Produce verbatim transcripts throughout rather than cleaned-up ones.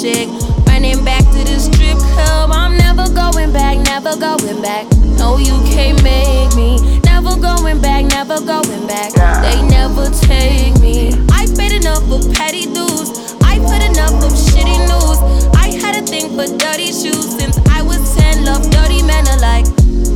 chick. Running back to the strip club. I'm never going back, never going back. No, you can't make me. Never going back, never going back. They never take me. I paid enough for petty dues. I put enough of shitty news. I had a thing for dirty shoes since I was ten. Love dirty men alike.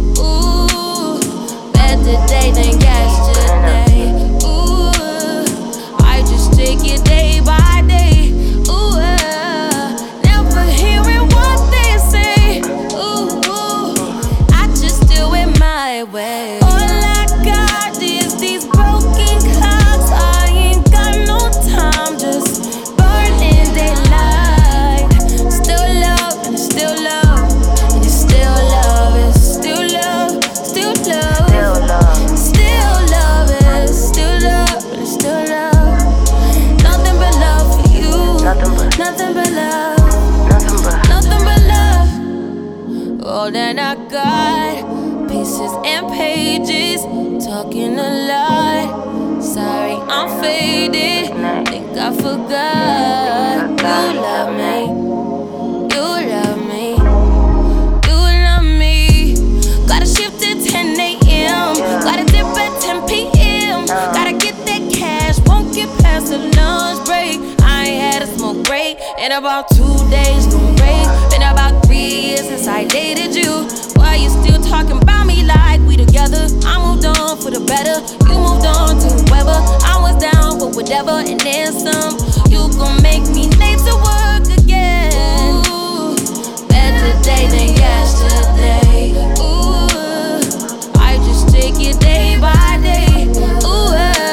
Ooh, better day than yesterday. Ooh, I just take it day by day. Ooh, never hearing what they say. Ooh, I just do it my way. All I got is these broken clouds. I ain't got no time, just burning daylight. Still love and still love, and it's still love, it's still love, still love, still love, it's still love, and it's still love. Nothing but love for you, nothing but love, nothing but love. All that I got, pieces and pages, talking a lot. Sorry, I'm faded. Think I forgot. You love me, you love me, you love me. Gotta shift at ten a.m. Gotta dip at ten p.m. Gotta get that cash, won't get past the lunch break. I ain't had a smoke break in about two days, no break. Been about three years since I dated you. Why you still talking about me like we together? I moved on for the better. You moved on to whoever. I was down for whatever and then some. You gon' make me late to work again. Ooh, better day than yesterday. Ooh, I just take it day by day. Ooh,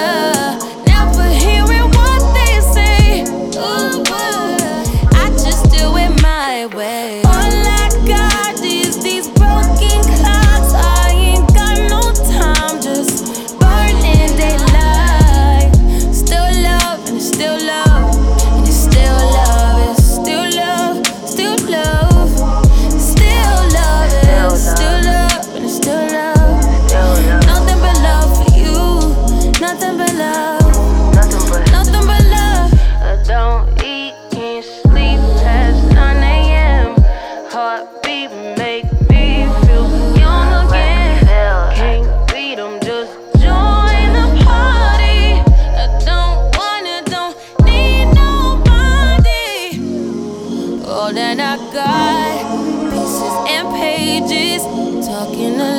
never hearing what they say. Ooh, I just do it my way. All I got is these broken clouds. I ain't got no time, just burning daylight. Still love and it's still love, and it's still love, it's still love, still love, still love, it's still love, and it's still love. Nothing but love for you, nothing but love, nothing but love. I don't eat, can't sleep past nine a.m. Heartbeat make me feel young again. Can't beat 'em, just join the party. I don't wanna, don't need nobody. All that I got, pieces and pages, talking a